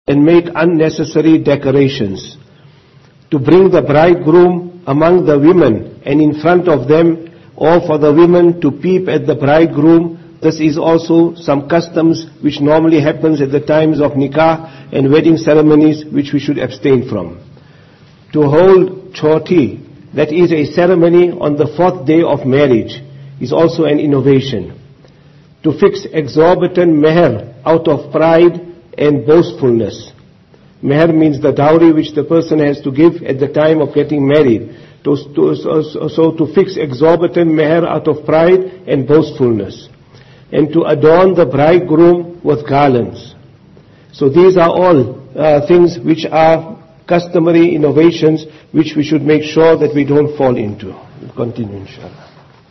and make unnecessary decorations. To bring the bridegroom among the women and in front of them, or for the women to peep at the bridegroom. This is also some customs which normally happens at the times of nikah and wedding ceremonies, which we should abstain from. To hold choti, that is a ceremony on the 4th day of marriage, is also an innovation. To fix exorbitant meher out of pride and boastfulness. Meher means the dowry which the person has to give at the time of getting married. So to fix exorbitant meher out of pride and boastfulness. And to adorn the bridegroom with garlands. So these are all things which are customary innovations which we should make sure that we don't fall into. We'll continue, inshallah.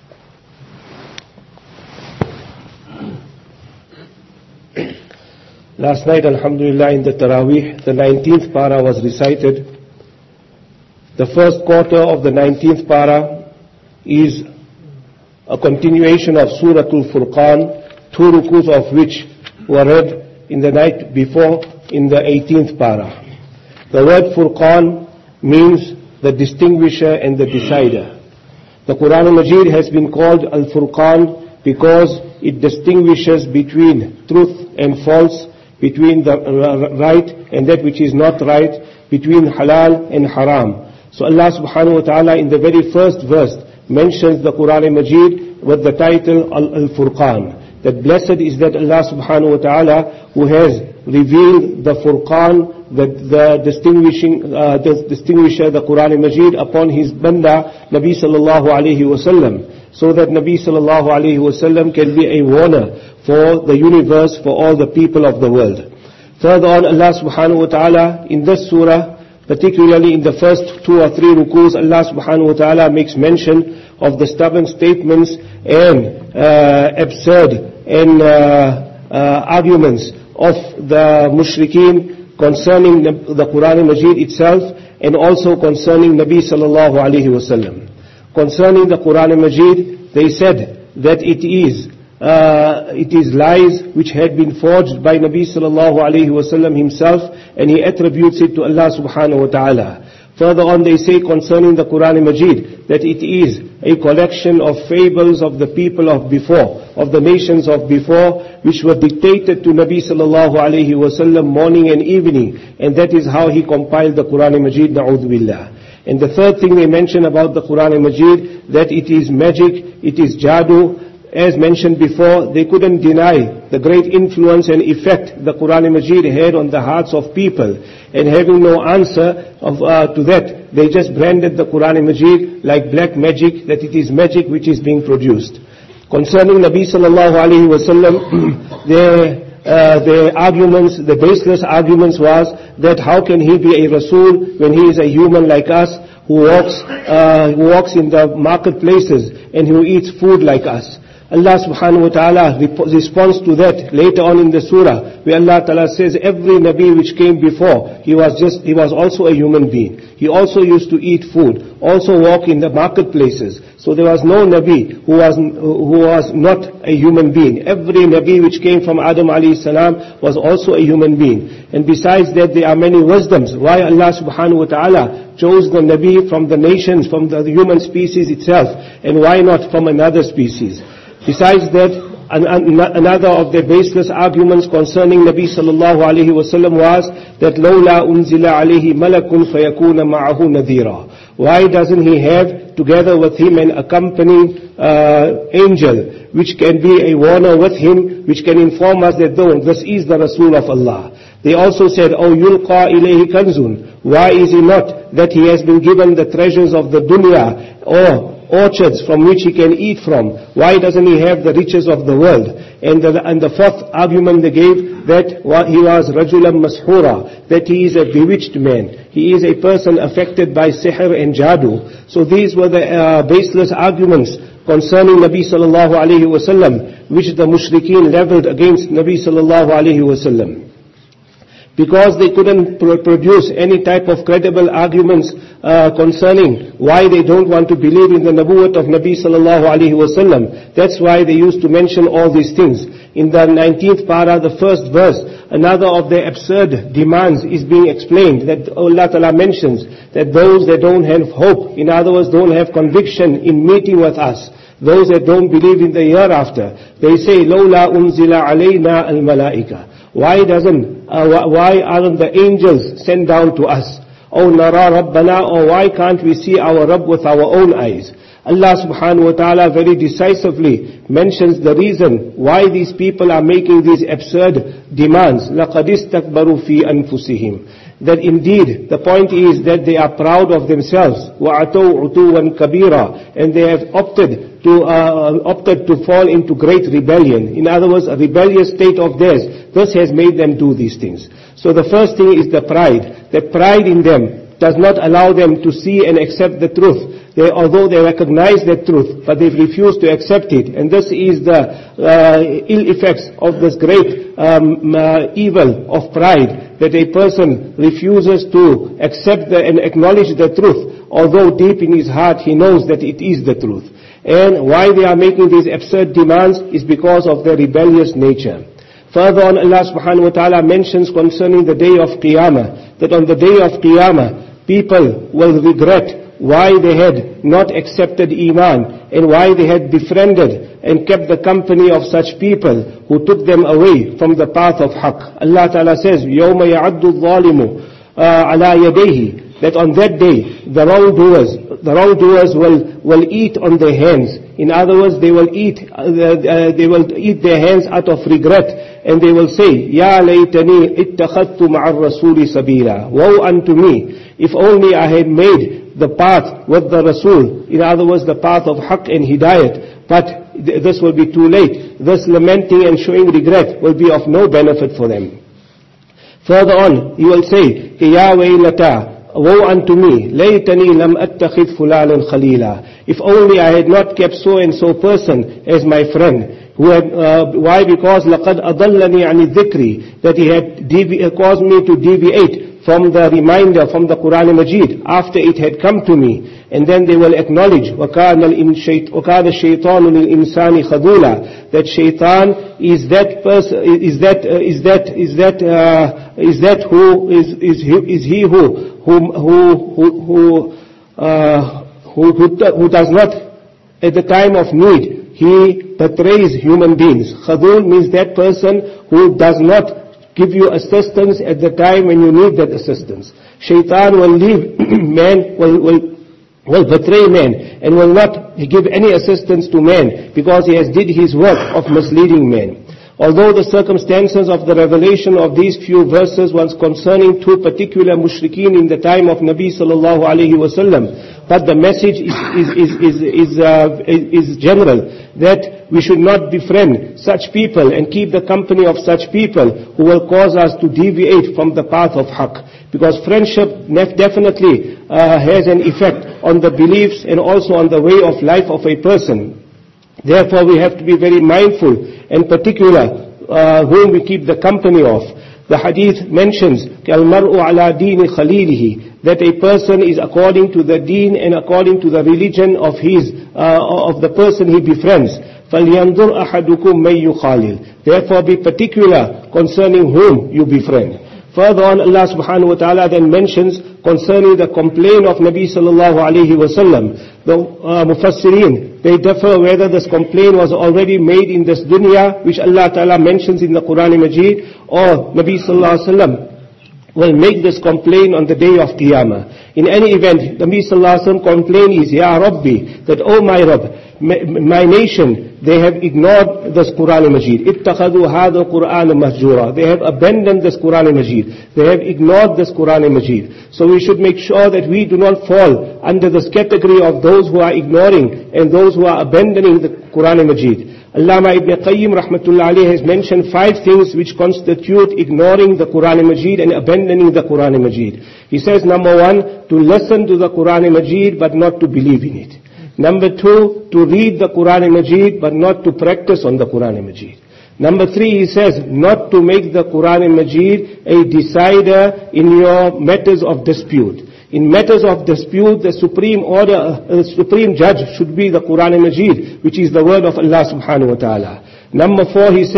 Last night, alhamdulillah, in the Taraweeh, the 19th para was recited. The first quarter of the 19th para is a continuation of Surah Al-Furqan, 2 rukus of which were read in the night before in the 18th para. The word Furqan means the distinguisher and the decider. The Quran al-Majid has been called Al-Furqan because it distinguishes between truth and false, between the right and that which is not right, between halal and haram. So Allah subhanahu wa ta'ala in the very first verse mentions the Quran al-Majid with the title Al-Furqan. That blessed is that Allah subhanahu wa ta'ala who has revealed the Furqan, the distinguisher, the Quran al-Majid upon his banda, Nabi sallallahu alayhi wa sallam, so that Nabi sallallahu alayhi wa sallam can be a warner for the universe, for all the people of the world. Further on, Allah subhanahu wa ta'ala in this surah, particularly in the first 2 or 3 rukus, Allah subhanahu wa ta'ala makes mention of the stubborn statements and absurd and arguments of the mushrikeen concerning the Quran al-Majid itself and also concerning Nabi sallallahu alayhi wa sallam. Concerning the Quran al-Majid, they said that it is lies which had been forged by Nabi sallallahu alayhi wa sallam himself, and he attributes it to Allah subhanahu wa ta'ala. Further on they say concerning the Quran al-Majid that it is a collection of fables of the people of before, of the nations of before, which were dictated to Nabi sallallahu alayhi wa sallam morning and evening, and that is how he compiled the Quran al-Majid, na'udhu billah. And the third thing they mention about the Quran al-Majid, that it is magic, it is jadoo. As mentioned before, they couldn't deny the great influence and effect the Quran al-Majid had on the hearts of people. And having no answer to that, they just branded the Quran al-Majid like black magic, that it is magic which is being produced. Concerning Nabi sallallahu alayhi wa sallam, their arguments, the baseless arguments was that how can he be a Rasul when he is a human like us, who walks in the marketplaces and who eats food like us. Allah subhanahu wa ta'ala responds to that later on in the surah, where Allah ta'ala says every Nabi which came before, he was also a human being. He also used to eat food, also walk in the marketplaces. So there was no Nabi who was not a human being. Every Nabi which came from Adam alayhi salam was also a human being. And besides that, there are many wisdoms why Allah subhanahu wa ta'ala chose the Nabi from the nations, from the human species itself, and why not from another species. Besides that, another of the baseless arguments concerning Nabi sallallahu alayhi wa sallam was that لَوْلَا أُنزِلَ عَلَيْهِ مَلَكٌ فَيَكُونَ مَعَهُ نَذِيرًا. Why doesn't he have together with him an accompanying angel which can be a warner with him, which can inform us that this is the Rasul of Allah. They also said, "Oh, yulqa ilayhi kanzun." Why is he not that he has been given the treasures of the dunya or orchards from which he can eat from? Why doesn't he have the riches of the world? And the fourth argument they gave, that he was rajulan mashura, that he is a bewitched man. He is a person affected by sihr and jadoo. So these were the baseless arguments concerning Nabi sallallahu alayhi wa sallam, which the mushrikeen leveled against Nabi sallallahu alayhi wa sallam. Because they couldn't produce any type of credible arguments concerning why they don't want to believe in the nabuwwat of Nabi sallallahu alaihi wasallam. That's why they used to mention all these things. In the 19th para, the first verse, another of their absurd demands is being explained, that Allah Ta'ala mentions that those that don't have hope, in other words, don't have conviction in meeting with us, those that don't believe in the hereafter, they say, لَوْلَا أُنزِلَ عَلَيْنَا الْمَلَائِكَةِ Why aren't the angels sent down to us? Oh nara Rabbana, or why can't we see our Rabb with our own eyes? Allah subhanahu wa ta'ala very decisively mentions the reason why these people are making these absurd demands. لَقَدْ اسْتَكْبَرُوا فِي أَنفُسِهِمْ That indeed, the point is that they are proud of themselves. وَعَتَوْا عُتُوًّا كَبِيرًا And they have opted to fall into great rebellion. In other words, a rebellious state of theirs. This has made them do these things. So the first thing is the pride. That pride in them does not allow them to see and accept the truth. Although they recognize the truth, but they've refused to accept it. And this is the ill effects of this great evil of pride, that a person refuses to accept and acknowledge the truth, although deep in his heart he knows that it is the truth. And why they are making these absurd demands is because of their rebellious nature. Further on, Allah subhanahu wa ta'ala mentions concerning the day of Qiyamah, that on the day of Qiyamah, people will regret why they had not accepted Iman and why they had befriended and kept the company of such people who took them away from the path of Haqq. Allah Ta'ala says, يَوْمَ يَعَدُّ الظَّالِمُ عَلَى يَدَيْهِ That on that day, the wrongdoers will eat on their hands. In other words, they will eat their hands out of regret, and they will say, يَا لَيْتَنِي اتَّخَذْتُ مَعَ الرَّسُولِ سَبِيلًا Woe unto me, if only I had made the path with the Rasul, in other words, the path of Haqq and Hidayat, but this will be too late. This lamenting and showing regret will be of no benefit for them. Further on, he will say, Ya waylata, woe unto me, laytani lam attakhidh fulanan khalila. If only I had not kept so and so person as my friend. Why? Because لَقَدْ أَضَلَّنِي عَنِ الذِّكْرِ That he had caused me to deviate from the reminder, from the Quran Majid, after it had come to me. And then they will acknowledge, وَكَانَ الشَّيْطَانُ لِلْإِنسَانِ خَذُولًا That shaitan is that person, is he who does not, at the time of need, he betrays human beings. Khadul means that person who does not give you assistance at the time when you need that assistance. Shaitan will leave man, will betray man, and will not give any assistance to man, because he has did his work of misleading man. Although the circumstances of the revelation of these few verses was concerning two particular mushrikeen in the time of Nabi sallallahu alaihi wasallam, but the message is general, that we should not befriend such people and keep the company of such people who will cause us to deviate from the path of Haqq. Because friendship definitely has an effect on the beliefs and also on the way of life of a person. Therefore, we have to be very mindful and particular whom we keep the company of. The hadith mentions, كَالْمَرْءُ عَلَى دِينِ خَلِيلِهِ That a person is according to the deen and according to the religion of the person he befriends. فَلْيَنْظُرْ أَحَدُكُمْ مَنْ يُخَالِلْ Therefore, be particular concerning whom you befriend. Further on, Allah subhanahu wa ta'ala then mentions concerning the complaint of Nabi sallallahu alayhi wa sallam. The Mufassirin, they differ whether this complaint was already made in this dunya, which Allah ta'ala mentions in the Quran Majid, or Nabi sallallahu alayhi wa sallam will make this complaint on the day of Qiyamah. In any event, Nabi sallallahu alayhi wa sallam complaint is, Ya Rabbi, that, oh my Rabb, my nation, they have ignored this Quran Majid. اتخذوا هذا القرآن مهجورا. They have abandoned this Quran Majid. They have ignored this Quran Majid. So we should make sure that we do not fall under this category of those who are ignoring and those who are abandoning the Quran Majid. Allama Ibn Qayyim rahmatullah alayhi has mentioned 5 things which constitute ignoring the Quran Majid and abandoning the Quran Majid. He says, number 1, to listen to the Quran Majid but not to believe in it. Number 2, to read the Quran Majid but not to practice on the Quran Majid. Number 3, he says, not to make the Quran Majid a decider in your matters of dispute. In matters of dispute, the supreme judge should be the Quran Majid, which is the word of Allah subhanahu wa ta'ala. Number 4, he says,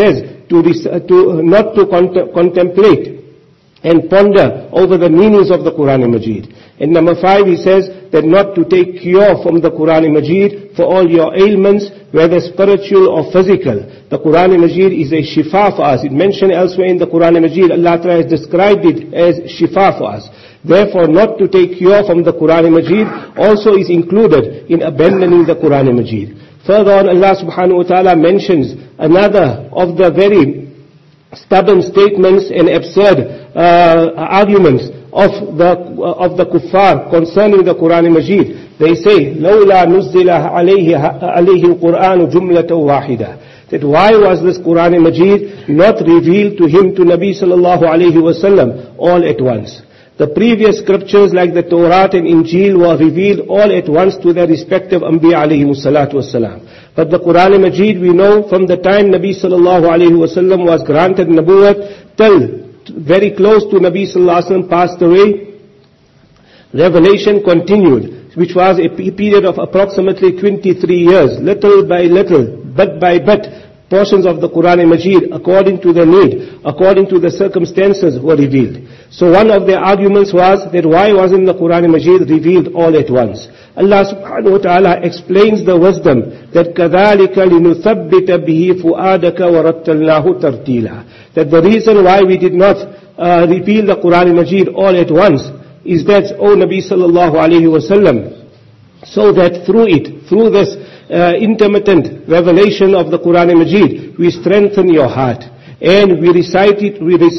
not to contemplate and ponder over the meanings of the Quran Majid. And number 5, he says that not to take cure from the Quran Majid for all your ailments, whether spiritual or physical. The Quran Majid is a shifa for us. It mentioned elsewhere in the Quran Majid, Allah Ta'ala has described it as shifa for us. Therefore, not to take cure from the Quran Majid also is included in abandoning the Quran Majid. Further on, Allah Subhanahu wa Ta'ala mentions another of the very stubborn statements and absurd arguments of the kuffar concerning the Quran Majid. They say, لَوْلَا نُزِّلَ عَلَيْهِ الْقُرْآنُ جُمْلَةً وَاحِدًا. That why was this Quran Majid not revealed to him, to Nabi sallallahu alayhi wasallam, all at once? The previous scriptures like the Torah and Injil were revealed all at once to their respective Anbiya alayhi salatu wasalam. But the Quran Majid, we know from the time Nabi sallallahu alayhi wasallam was granted Nabuwwat till very close to Nabi sallallahu alayhi wasallam passed away, revelation continued, which was a period of approximately 23 years, little by little, bit by bit. Portions of the Quran Majid, according to the need, according to the circumstances, were revealed. So one of their arguments was that why wasn't the Quran Majid revealed all at once? Allah subhanahu wa ta'ala explains the wisdom that كَذَلِكَ لِنُثَبِّتَ بِهِ فُؤَادَكَ وَرَتَّلْنَاهُ تَرْتِيلًا. That the reason why we did not reveal the Quran Majid all at once is that, O Nabi sallallahu alayhi wa sallam, so that through this intermittent revelation of the Quran Majid, we strengthen your heart. And we recite it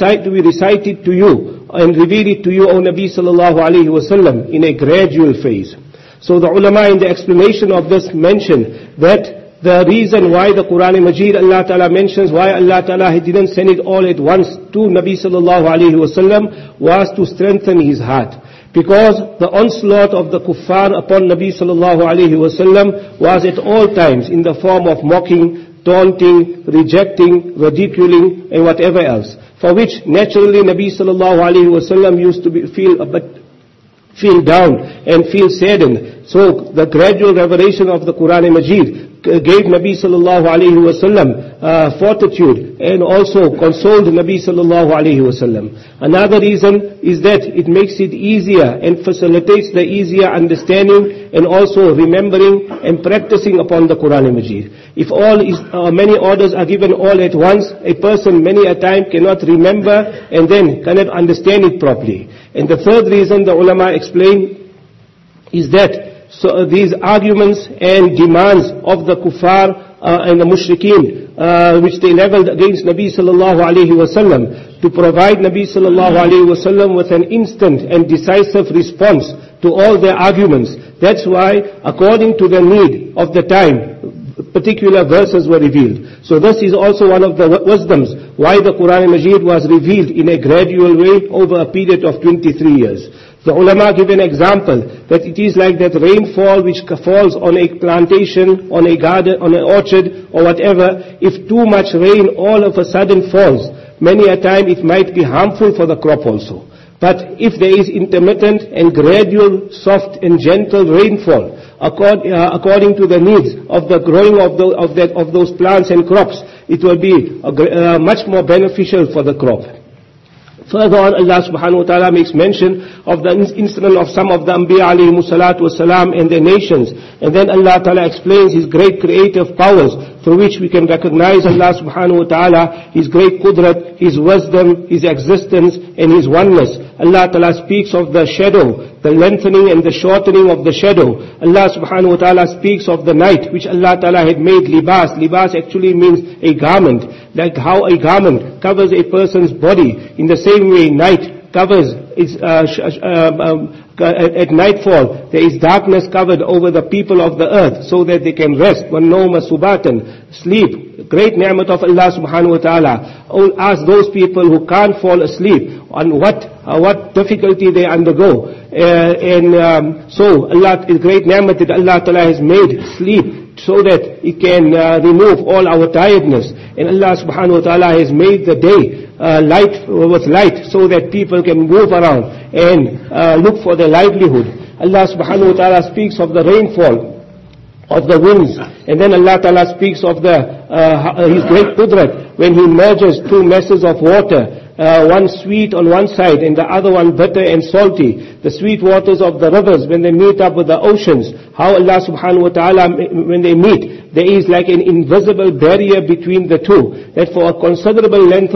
to you and reveal it to you, O Nabi sallallahu alayhi wa sallam, in a gradual phase. So the ulama in the explanation of this mention that the reason why the Quran Majid, Allah Ta'ala mentions why Allah Ta'ala didn't send it all at once to Nabi sallallahu alayhi wa sallam was to strengthen his heart. Because the onslaught of the kuffar upon Nabi sallallahu alayhi wa sallam was at all times in the form of mocking, taunting, rejecting, ridiculing, and whatever else. For which naturally Nabi sallallahu alayhi wa sallam used to feel down and feel saddened. So the gradual revelation of the Quran Majid gave Nabi sallallahu alayhi wa sallam fortitude and also consoled Nabi sallallahu alayhi wa sallam. Another reason is that it makes it easier and facilitates the easier understanding and also remembering and practicing upon the Quran Majid. If many orders are given all at once, a person many a time cannot remember and then cannot understand it properly. And the third reason the ulama explain is that these arguments and demands of the kuffar and the mushrikeen, which they leveled against Nabi sallallahu alayhi wasallam, to provide Nabi sallallahu alayhi wasallam with an instant and decisive response to all their arguments. That's why, according to the need of the time, particular verses were revealed. So this is also one of the wisdoms why the Quran Majid was revealed in a gradual way over a period of 23 years. The ulama give an example that it is like that rainfall which falls on a plantation, on a garden, on an orchard or whatever. If too much rain all of a sudden falls, many a time it might be harmful for the crop also. But if there is intermittent and gradual, soft and gentle rainfall, according to the needs of the growing of those plants and crops, it will be much more beneficial for the crop. Further on, Allah subhanahu wa ta'ala makes mention of the incident of some of the Anbiya alayhimu salatu wasalam and their nations. And then Allah ta'ala explains His great creative powers through which we can recognize Allah subhanahu wa ta'ala, His great qudrat, His wisdom, His existence and His oneness. Allah ta'ala speaks of the shadow, the lengthening and the shortening of the shadow. Allah subhanahu wa ta'ala speaks of the night which Allah ta'ala had made libas. Libas actually means a garment. Like how a garment covers a person's body, in the same way night covers at nightfall there is darkness covered over the people of the earth so that they can rest. وَالنَّوْمَ سُبَاتًا, sleep, great ni'mat of Allah subhanahu wa ta'ala. Ask those people who can't fall asleep on what difficulty they undergo. So Allah is great ni'mat that Allah ta'ala has made sleep so that it can remove all our tiredness. And Allah subhanahu wa ta'ala has made the day light with light so that people can move around and look for their livelihood. Allah subhanahu wa ta'ala speaks of the rainfall of the winds. And then Allah Ta'ala speaks of His great qudrat when He merges two masses of water, one sweet on one side and the other one bitter and salty. The sweet waters of the rivers when they meet up with the oceans, how Allah subhanahu wa ta'ala, when they meet, there is like an invisible barrier between the two, that for a considerable length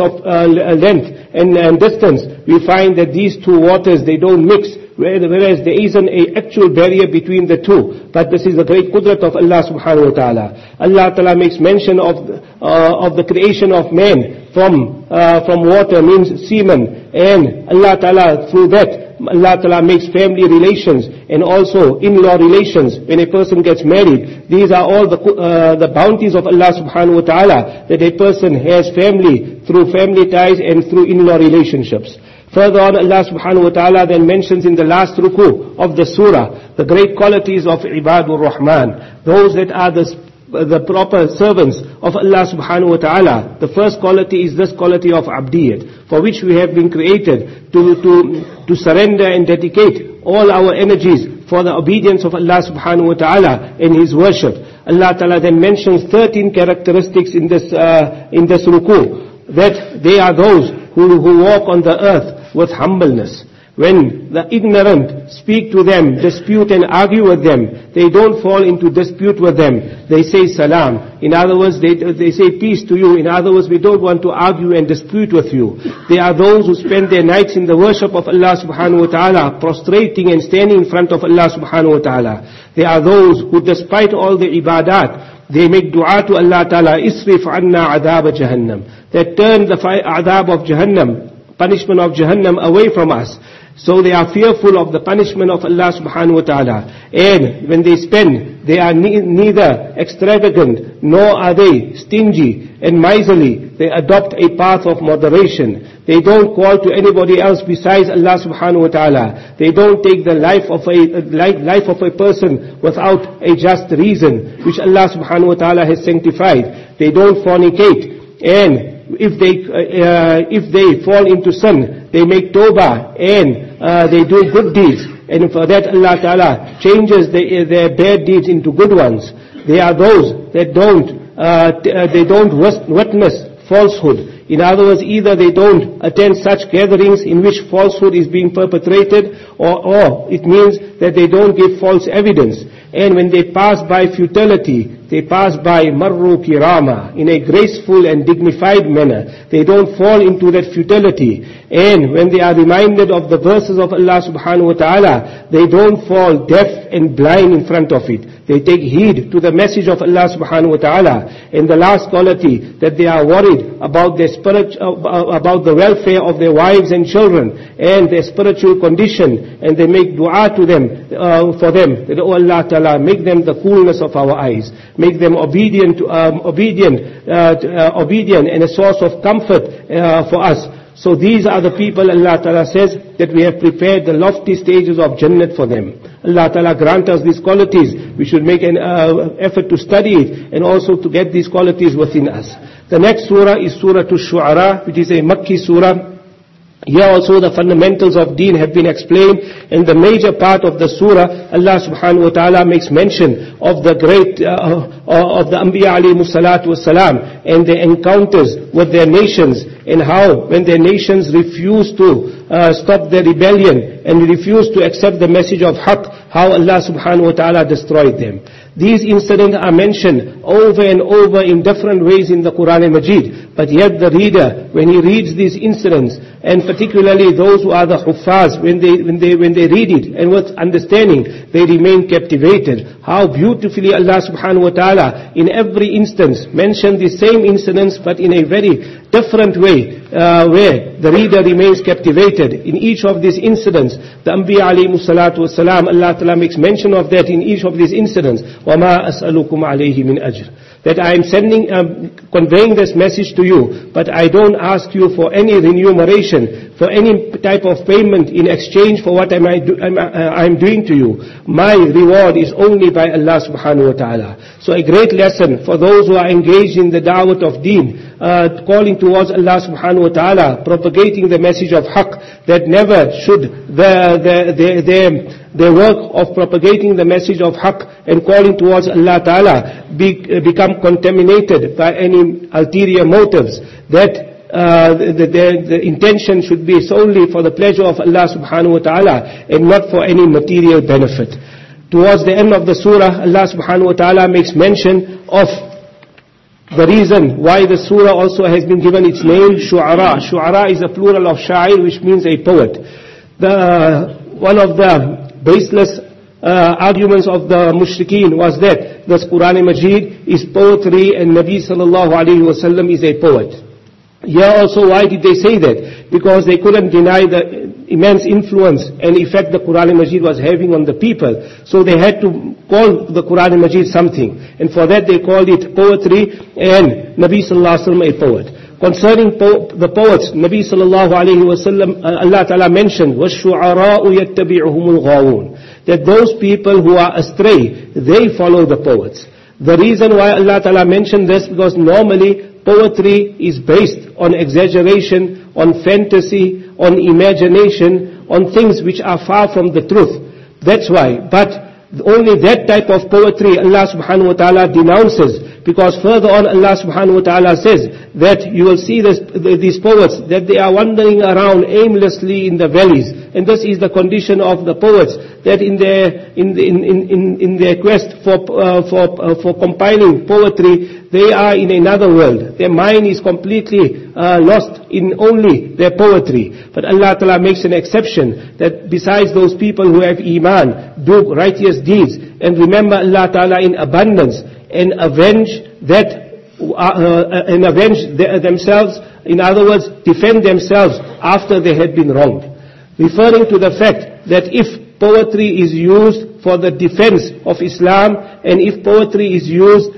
and distance, we find that these two waters, they don't mix, whereas there isn't an actual barrier between the two. But this is the great qudrat of Allah subhanahu wa ta'ala. Allah ta'ala makes mention of the creation of man from water, means semen, and Allah ta'ala, through that, Allah Ta'ala makes family relations and also in-law relations when a person gets married. These are all the bounties of Allah Subhanahu wa Ta'ala, that a person has family through family ties and through in-law relationships. Further on, Allah Subhanahu wa Ta'ala then mentions in the last ruku of the surah the great qualities of Ibadur Rahman, those that are the proper servants of Allah Subhanahu wa Ta'ala. The first quality is this quality of abdiyat, for which we have been created to surrender and dedicate all our energies for the obedience of Allah Subhanahu wa Ta'ala and His worship. Allah Ta'ala then mentions 13 characteristics in this ruku, that they are those who walk on the earth with humbleness. When the ignorant speak to them, dispute and argue with them, they don't fall into dispute with them. They say salam. In other words, they say peace to you. In other words, we don't want to argue and dispute with you. They are those who spend their nights in the worship of Allah subhanahu wa ta'ala, prostrating and standing in front of Allah subhanahu wa ta'ala. They are those who, despite all the ibadat, they make dua to Allah ta'ala, isrif anna adhab jahannam, that turn the adhab of Jahannam, punishment of Jahannam, away from us. So they are fearful of the punishment of Allah subhanahu wa ta'ala. And when they spend, they are neither extravagant, nor are they stingy and miserly. They adopt a path of moderation. They don't call to anybody else besides Allah subhanahu wa ta'ala. They don't take the life of a person without a just reason, which Allah subhanahu wa ta'ala has sanctified. They don't fornicate. And if they fall into sin, they make tawbah and they do good deeds, and for that Allah Ta'ala changes their bad deeds into good ones. They are those that don't witness falsehood. In other words, either they don't attend such gatherings in which falsehood is being perpetrated, or it means that they don't give false evidence. And when they pass by futility, they pass by marru kirama, in a graceful and dignified manner. They don't fall into that futility. And when they are reminded of the verses of Allah subhanahu wa ta'ala, they don't fall deaf and blind in front of it. They take heed to the message of Allah subhanahu wa ta'ala. And the last quality, that they are worried about about the welfare of their wives and children and their spiritual condition, and they make dua to them, for them, that, oh Allah Ta'ala, make them the coolness of our eyes, make them obedient and a source of comfort for us. So these are the people, Allah Ta'ala says, that we have prepared the lofty stages of Jannat for them. Allah Ta'ala grant us these qualities. We should make an effort to study it and also to get these qualities within us. The next surah is Surah Ash-Shu'ara, which is a Makki surah. Here also the fundamentals of deen have been explained. In the major part of the surah, Allah subhanahu wa ta'ala makes mention of the great, of the Anbiya alayhimu salatu wassalam, and their encounters with their nations, and how when their nations refuse to stop their rebellion and refuse to accept the message of Haqq, how Allah subhanahu wa ta'ala destroyed them. These incidents are mentioned over and over in different ways in the Quran and Majid. But yet the reader, when he reads these incidents, and particularly those who are the huffaz, when they read it and with understanding, they remain captivated. How beautifully Allah subhanahu wa ta'ala in every instance mentioned the same incidents, but in a very different way, where the reader remains captivated. In each of these incidents, the Anbiya alayhimu salatu wassalam, Allah Ta'ala makes mention of that in each of these incidents. وَمَا أَسْأَلُكُمْ عَلَيْهِ مِنْ أَجْرٍ. That I am conveying this message to you, but I don't ask you for any remuneration for any type of payment in exchange for what I'm doing to you. My reward is only by Allah subhanahu wa ta'ala. So a great lesson for those who are engaged in the da'wat of deen, calling towards Allah subhanahu wa ta'ala, propagating the message of haqq, that never should their work of propagating the message of haqq and calling towards Allah ta'ala become contaminated by any ulterior motives, that the intention should be solely for the pleasure of Allah subhanahu wa ta'ala and not for any material benefit. Towards the end of the surah, Allah subhanahu wa ta'ala makes mention of the reason why the surah also has been given its name, Shu'ara. Shu'ara is a plural of Sha'ir, which means a poet. One of the baseless arguments of the mushrikeen was that the Quran-e-Majid is poetry and Nabi sallallahu alayhi wa sallam is a poet. Here also, why did they say that? Because they couldn't deny the immense influence and effect the Quran-e-Majid was having on the people. So they had to call the Quran-e-Majid something. And for that they called it poetry and Nabi sallallahu alayhi wa sallam a poet. Concerning the poets, Nabi sallallahu alayhi wa sallam, Allah ta'ala mentioned, وَالشُّعَرَاءُ يَتَّبِعُهُمُ الْغَاوُونَ, that those people who are astray, they follow the poets. The reason why Allah ta'ala mentioned this, because normally poetry is based on exaggeration, on fantasy, on imagination, on things which are far from the truth. That's why. But only that type of poetry Allah subhanahu wa ta'ala denounces, because further on Allah subhanahu wa ta'ala says that you will see these poets, that they are wandering around aimlessly in the valleys. And this is the condition of the poets, that in their quest for compiling poetry, they are in another world. Their mind is completely lost in only their poetry. But Allah Ta'ala makes an exception, that besides those people who have iman, do righteous deeds, and remember Allah Ta'ala in abundance, and avenge themselves, in other words, defend themselves after they had been wronged. Referring to the fact that if poetry is used for the defense of Islam, and if poetry is used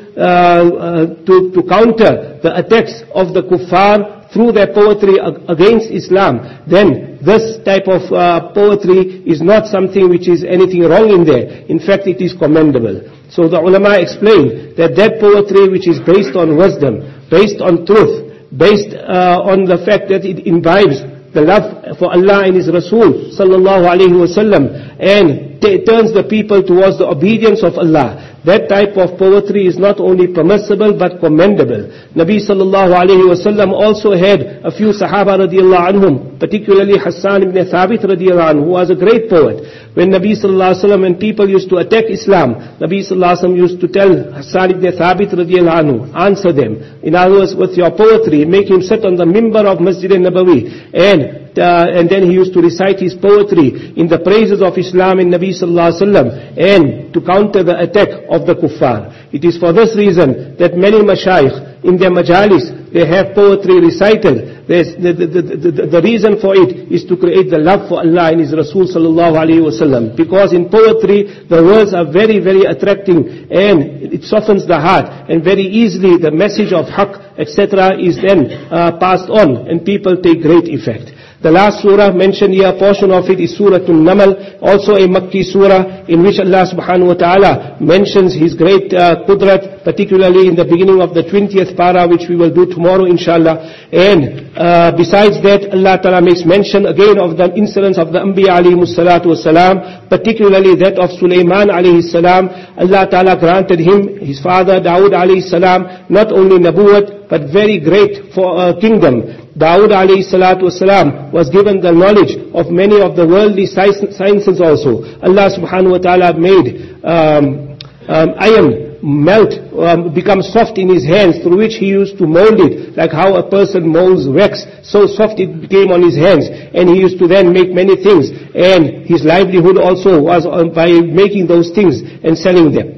to counter the attacks of the kuffar through their poetry against Islam, then this type of poetry is not something which is anything wrong in there. In fact, it is commendable. So the ulama explain that poetry which is based on wisdom, based on truth, based on the fact that it imbibes the love for Allah and His Rasul sallallahu alayhi wa sallam, and turns the people towards the obedience of Allah. That type of poetry is not only permissible but commendable. Nabi sallallahu alayhi wa sallam also had a few Sahaba radiyallahu anhum, particularly Hassan ibn Thabit radiyallahu anhu, who was a great poet. When Nabi sallallahu alayhi wa sallam and people used to attack Islam, Nabi sallallahu alayhi wa sallam used to tell Hassan ibn Thabit radiyallahu anhu, answer them. In other words, with your poetry, make him sit on the mimbar of Masjid al-Nabawi, and then he used to recite his poetry in the praises of Islam and Nabi sallallahu alaihi wasallam, and to counter the attack of the kuffar. It is for this reason that many mashayikh in their majalis, they have poetry recited. The reason for it is to create the love for Allah and His Rasul sallallahu alaihi wasallam. Because in poetry, the words are very, very attracting, and it softens the heart, and very easily the message of haqq, etc. is then passed on, and people take great effect. The last surah mentioned here, a portion of it is Surah An-Naml, also a Makki surah, in which Allah subhanahu wa ta'ala mentions His great qudrat, particularly in the beginning of the 20th para, which we will do tomorrow inshallah. And besides that, Allah ta'ala makes mention again of the incidents of the Anbiya alayhi salatu wasalam, particularly that of Sulaiman alayhi salam. Allah ta'ala granted him, his father Dawood alayhi salam, not only nabuwat, but very great kingdom. Dawood alayhi salatu wasalam was given the knowledge of many of the worldly sciences also. Allah subhanahu wa ta'ala made iron melt, become soft in his hands, through which he used to mold it, like how a person molds wax. So soft it became on his hands, and he used to then make many things, and his livelihood also was by making those things and selling them.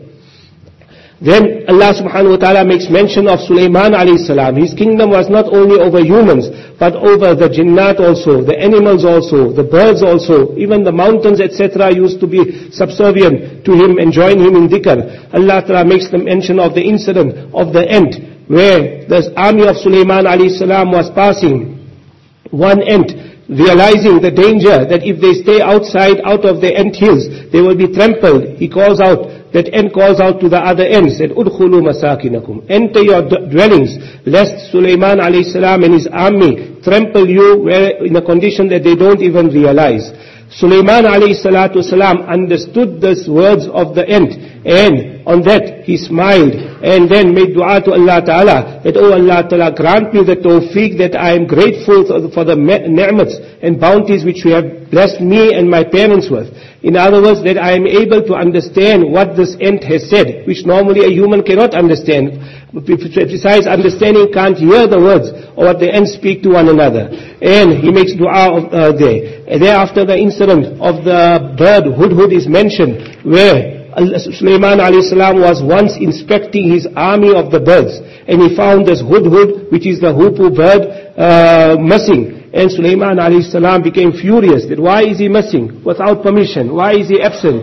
Then Allah subhanahu wa ta'ala makes mention of Sulaiman alayhi salam. His kingdom was not only over humans, but over the jinnat also, the animals also, the birds also, even the mountains, etc. used to be subservient to him and join him in dhikr. Allah ta'ala makes the mention of the incident of the ant, where the army of Sulaiman alayhi salam was passing. One ant realizing the danger that if they stay outside, out of the ant hills, they will be trampled. He calls out, that ant calls out to the other ant, said, "Udkhulu masakinakum." Enter your dwellings, lest Sulaiman alayhi salam and his army trample you in a condition that they don't even realize. Sulaiman alayhi salatu salam understood these words of the ant, and on that he smiled and then made dua to Allah Ta'ala that, "Oh Allah Ta'ala, grant me the tawfiq that I am grateful for the ni'mats and bounties which you have blessed me and my parents with." In other words, that I am able to understand what this ant has said, which normally a human cannot understand. Besides understanding, can't hear the words or what the ants speak to one another. And he makes dua there. And thereafter the incident of the bird Hudhud is mentioned, where Sulaiman alayhi salam was once inspecting his army of the birds, and he found this Hudhud, which is the hoopoe bird, missing. And Sulaiman alayhi salam became furious that why is he missing without permission? Why is he absent?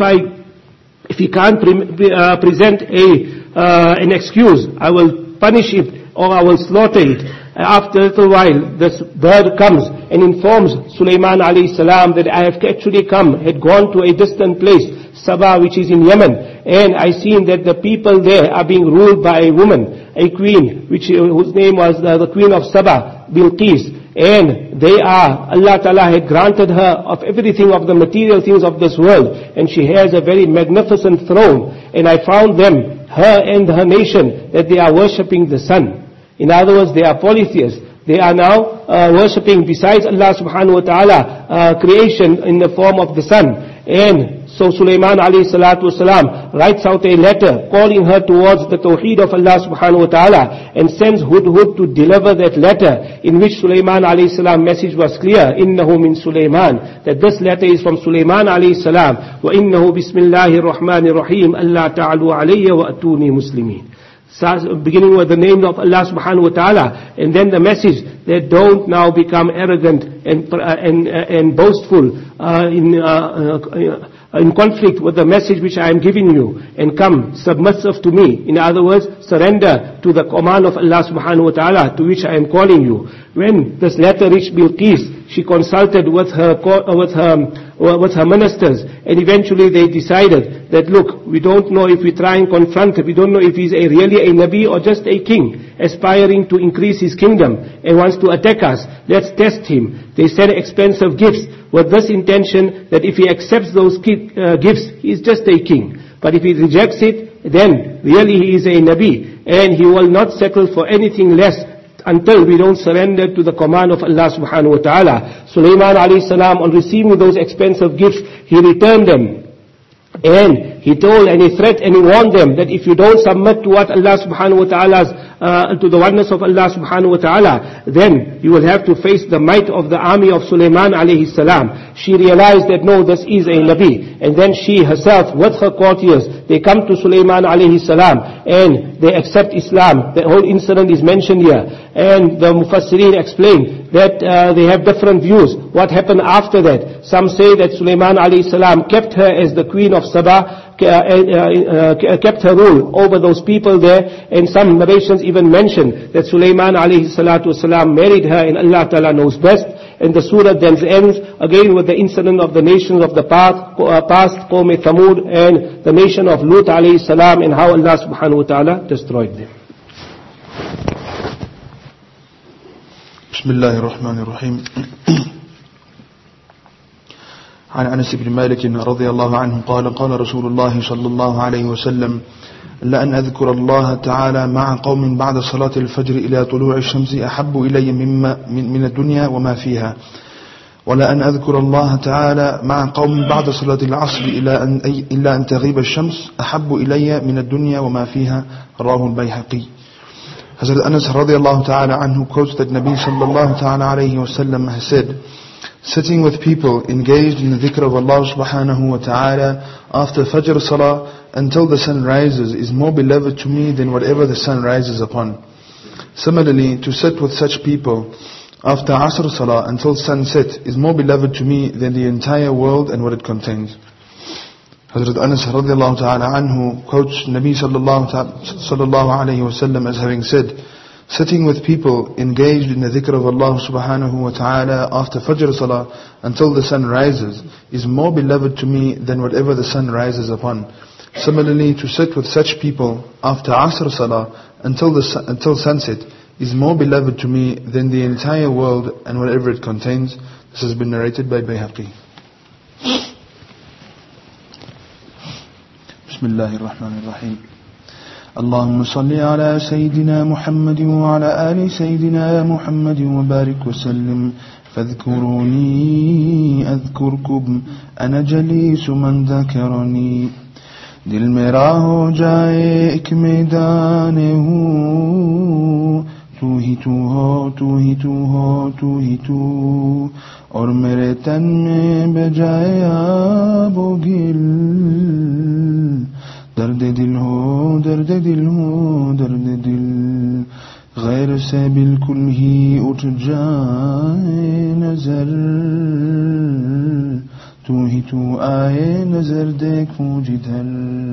If he can't present an excuse, I will punish it or I will slaughter it. After a little while, this bird comes and informs Sulaiman alayhi salam that I have actually had gone to a distant place, Sabah, which is in Yemen, and I seen that the people there are being ruled by a woman, a queen, whose name was the queen of Sabah, Bilqis. And Allah Ta'ala had granted her of everything of the material things of this world, and she has a very magnificent throne. And I found them, her and her nation, that they are worshipping the sun. In other words, they are polytheists. They are now worshipping besides Allah subhanahu wa ta'ala creation in the form of the sun. And so Sulaiman alayhi salatu wasalam writes out a letter calling her towards the tawheed of Allah subhanahu wa ta'ala, and sends Hudhud to deliver that letter, in which Sulaiman alayhi salam message was clear, "Innahu min Sulaiman," that this letter is from Sulaiman alayhi salam, "Wa innahu bismillahir rahmanir rahim, Allah ta'alu alayya wa atuni muslimin." Beginning with the name of Allah subhanahu wa ta'ala, and then the message that don't now become arrogant and boastful in conflict with the message which I am giving you, and come submissive to me. In other words, surrender to the command of Allah subhanahu wa ta'ala to which I am calling you. When this letter reached Bilqis, she consulted with her ministers, and eventually they decided that, look, we don't know if we try and confront him, we don't know if he's really a Nabi or just a king aspiring to increase his kingdom and wants to attack us. Let's test him. They sent expensive gifts with this intention that if he accepts those gifts, he is just a king. But if he rejects it, then really he is a Nabi, and he will not settle for anything less until we don't surrender to the command of Allah subhanahu wa ta'ala. Sulaiman alayhi salam, on receiving those expensive gifts, he returned them. And he told and he threatened and he warned them that if you don't submit to what Allah subhanahu wa ta'ala's, to the oneness of Allah subhanahu wa ta'ala, then you will have to face the might of the army of Sulaiman alayhi salam. She realized that no, this is a Nabi. And then she herself, with her courtiers, they come to Sulaiman alayhi salam and they accept Islam. The whole incident is mentioned here. And the Mufassirin explain that they have different views. What happened after that? Some say that Sulaiman alayhi salam kept her as the queen of Sabah, kept her rule over those people there, and some narrations even mention that Sulaiman alayhi salatu wasalam married her, and Allah Ta'ala knows best. And the surah then ends again with the incident of the nations of the past, Qawm Thamud, and the nation of Lut alayhi salam, and how Allah subhanahu wa ta'ala destroyed them. Bismillahir Rahmanir Rahim. عن أنس بن مالك رضي الله عنه قال قال رسول الله صلى الله عليه وسلم لأن أذكر الله تعالى مع قوم بعد صلاة الفجر إلى طلوع الشمس أحب إلي من الدنيا وما فيها ولأن أذكر الله تعالى مع قوم بعد صلاة العصر إلى أن تغيب الشمس أحب إلي من الدنيا وما فيها رواه البيهقي. Hazrat Anas radiallahu ta'ala anhu quotes that Nabi sallallahu ta'ala alayhi wa sallam has said, sitting with people engaged in the dhikr of Allah subhanahu wa ta'ala after Fajr Salah until the sun rises is more beloved to me than whatever the sun rises upon. Similarly, to sit with such people after Asr Salah until sunset is more beloved to me than the entire world and what it contains. Hazrat Anas radiallahu ta'ala anhu quotes Nabi sallallahu alayhi wa sallam as having said, Sitting with people engaged in the dhikr of Allah subhanahu wa ta'ala after Fajr Salah until the sun rises is more beloved to me than whatever the sun rises upon. Similarly, to sit with such people after Asr Salah until sunset is more beloved to me than the entire world and whatever it contains. This has been narrated by Bayhaqi. Bismillahir Rahmanir Rahim. اللهم صل على سيدنا محمد وعلى آل سيدنا محمد وبارك وسلم فاذكروني أذكركم أنا جليس من ذكرني दिल मेरा हो जाए एक मैदान हूँ तू ही तू हो तू ही तू हो तू ही तू और मेरे तन में बजाए आबो गिल दर्द दिल हो दर्द दिल हो दर्द दिल गैर से बिल्कुल ही उठ जाए नजर तू ही तू आए नजर देखूं जिधर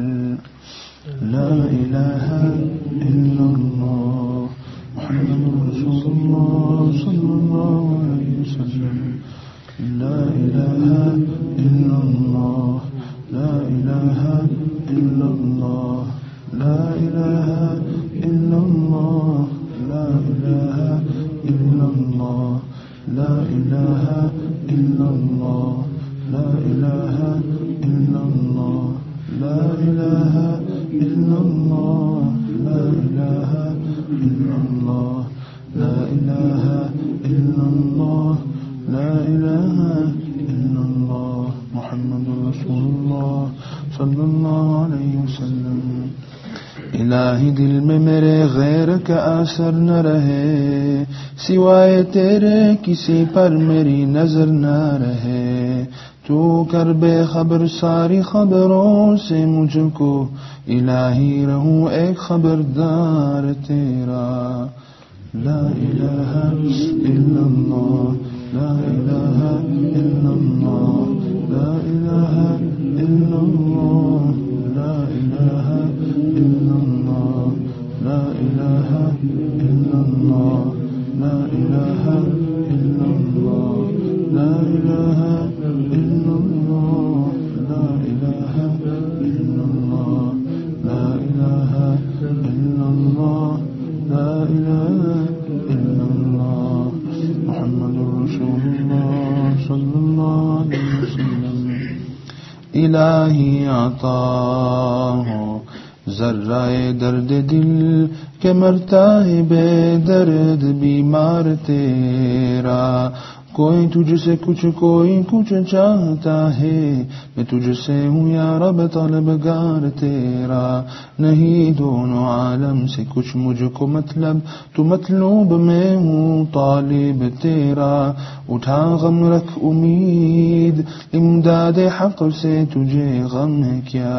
ला इलाहा इल्लल्लाह मुहम्मदुर रसूलुल्लाह सल्लल्लाहु अलैहि वसल्लम ला इलाहा इल्लल्लाह ला इलाहा इल्लल्लाह ला इलाहा इल्लल्लाह ला इलाहा इल्लल्लाह ला इलाहा इल्लल्लाह لا إله إلا الله لا إله إلا الله لا إله إلا الله لا إله إلا الله لا إله إلا الله محمد رسول الله صلى الله عليه وسلم इलाही दिल में मेरे गैर का असर न रहे सिवाय तेरे किसी पर मेरी नजर न रहे तू कर बेखबर सारी खबरों से मुझको इलाही रहूं एक खबरदार तेरा ला इलाहा इल्लल्लाह ला इलाहा इल्लल्लाह ला इलाहा इल्लल्लाह ला इलाहा इल्लल्लाह ला इलाहा इल्लल्लाह ला इलाहा इल्लल्लाह ला इलाहा इल्लल्लाह ला इलाहा इल्लल्लाह ला इलाहा इल्लल्लाह ला इलाहा इल्लल्लाह मुहम्मदुर रसूलुल्लाह सल्लल्लाहु अलैहि वसल्लम इलाही आता हो जर्राए दर्द दिल के मरता है बेदर्द बीमार तेरा कोई तुझसे कुछ कोई कुछ चाहता है मैं तुझसे हूँ या रब तलबगार तेरा नहीं दोनों आलम से कुछ मुझको मतलब तू मतलूब में हूँ तालिब तेरा उठा गम रख उम्मीद इमदाद हक से तुझे गम है क्या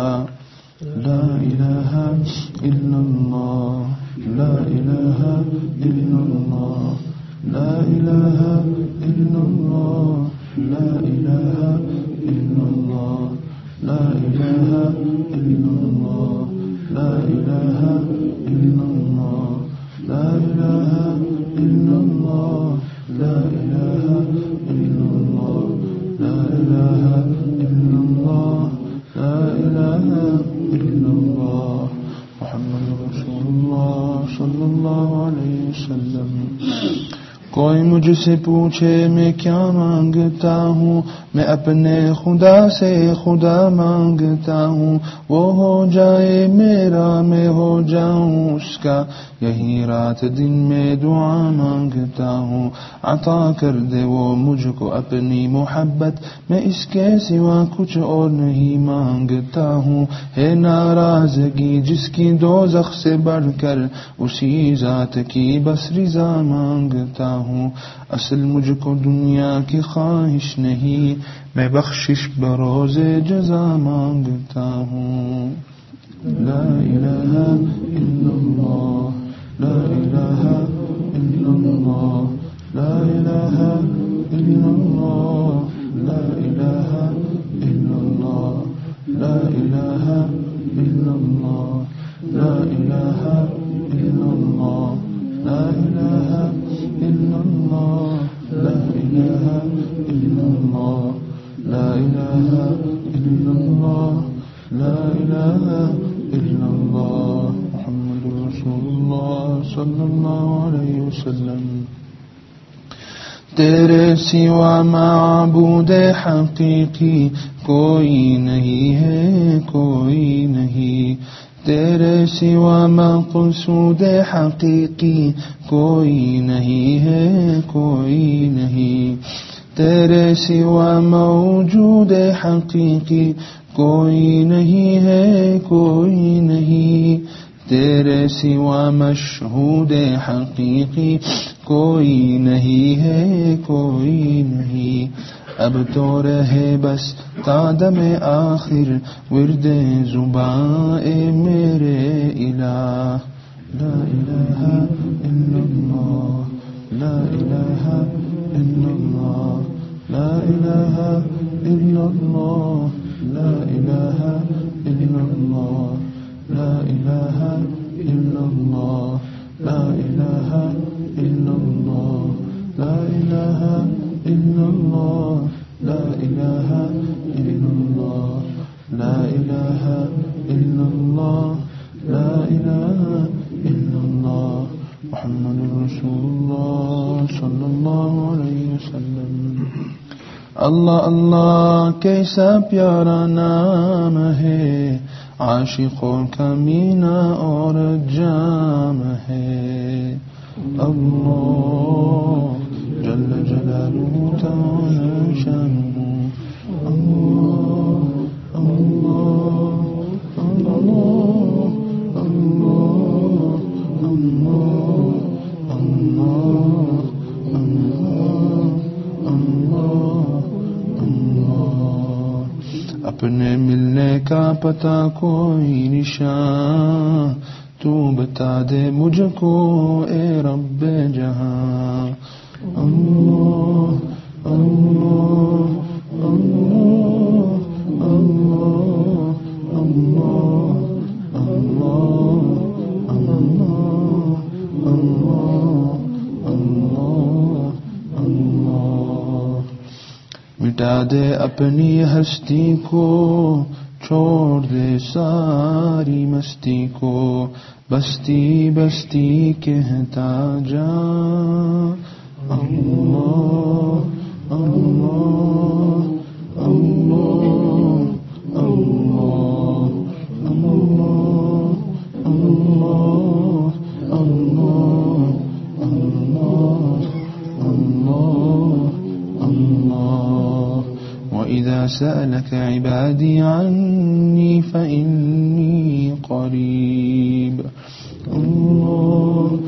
ला इलाहा इल्लल्लाह ला इलाहा इल्लल्लाह لا إله إلا الله لا إله إلا الله لا إله إلا الله لا إله إلا الله لا إله إلا الله لا إله إلا الله لا إله إلا الله لا إله إلا الله محمد رسول الله صلى الله عليه وسلم कोई मुझसे पूछे मैं क्या मांगता हूँ मैं अपने खुदा से खुदा मांगता हूँ वो हो जाए मेरा मैं हो जाऊँ उसका यही रात दिन में दुआ मांगता हूँ अता कर दे वो मुझको अपनी मोहब्बत मैं इसके सिवा कुछ और नहीं मांगता हूँ है नाराजगी जिसकी दोज़ख से बढ़कर उसी जात की बस रिज़ा मांगता हूँ असल मुझको दुनिया की ख्वाहिश नहीं मैं बख्शिश बरोज़े जज़ा मांगता हूँ ला इलाहा इल्लल्लाह ला इलाहा इल्लल्लाह ला इलाहा इल्लल्लाह ला इलाहा इल्लल्लाह ला इलाहा इल्लल्लाह ला इलाहा इल्लल्लाह الله لا إله إلا الله لا إله إلا الله محمد رسول الله صلى الله عليه وسلم तेरे सिवा माबूद हकीकी कोई नहीं है कोई नहीं तेरे सिवा मक़सूद हकीकी कोई नहीं है कोई नहीं तेरे सिवा मौजूद हकीकी कोई नहीं है कोई नहीं तेरे सिवा मशहूद हकीकी कोई नहीं है कोई नहीं अब तो रहे बस तादम आखिर विर्दे ज़ुबान ए मेरे इलाह ला इलाहा इल्लल्लाह ला इलाहा इल्लल्लाह ला इलाहा इल्लल्लाह ला इलाहा इल्लल्लाह لا إله إلا الله لا إله إلا الله لا إله إلا الله لا إله إلا الله لا إله إلا الله لا إله إلا الله محمد رسول الله صلى الله عليه وسلم अल्लाह अल्लाह कैसा प्यारा नाम है आशिकों का मीना और जाम है अल्लाह जल्ल जलालुहु तआला शानुहु अल्लाह अल्लाह अल्लाह अल्लाह अल्लाह अल्लाह अपने मिलने का पता कोई निशान तू बता दे मुझको ए रब्बे जहां अल्लाह अल्लाह अल्लाह अल्लाह अल्लाह अल्लाह अल्लाह अल्लाह अल्लाह मिटा दे अपनी हस्ती को छोड़ दे सारी मस्ती को बस्ती बस्ती कहता जा अल्लाह अल्लाह अल्लाह अल्लाह अल्लाह अल्लाह अल्लाह अल्लाह अल्लाह وإذا سألك عبادي عني فإني قريب الله